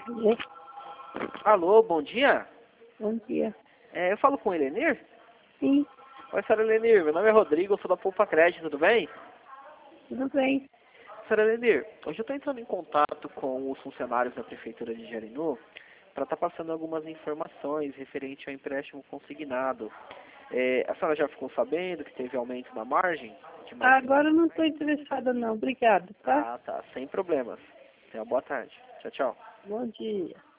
Alô? Alô, bom dia. Bom dia. Eu falo com o Elenir? Sim, Oi, senhora Elenir, meu nome é Rodrigo, eu sou da Poupa Crédito, tudo bem? tudo bem. Senhora Elenir, hoje eu estou entrando em contato com os funcionários da Prefeitura de Jarinu para estar passando algumas informações referente ao empréstimo consignado. A senhora já ficou sabendo que teve aumento na margem? Agora eu não estou interessada não, obrigado, tá? Ah, tá, sem problemas. Tenha uma boa tarde. Tchau, tchau. Bom dia.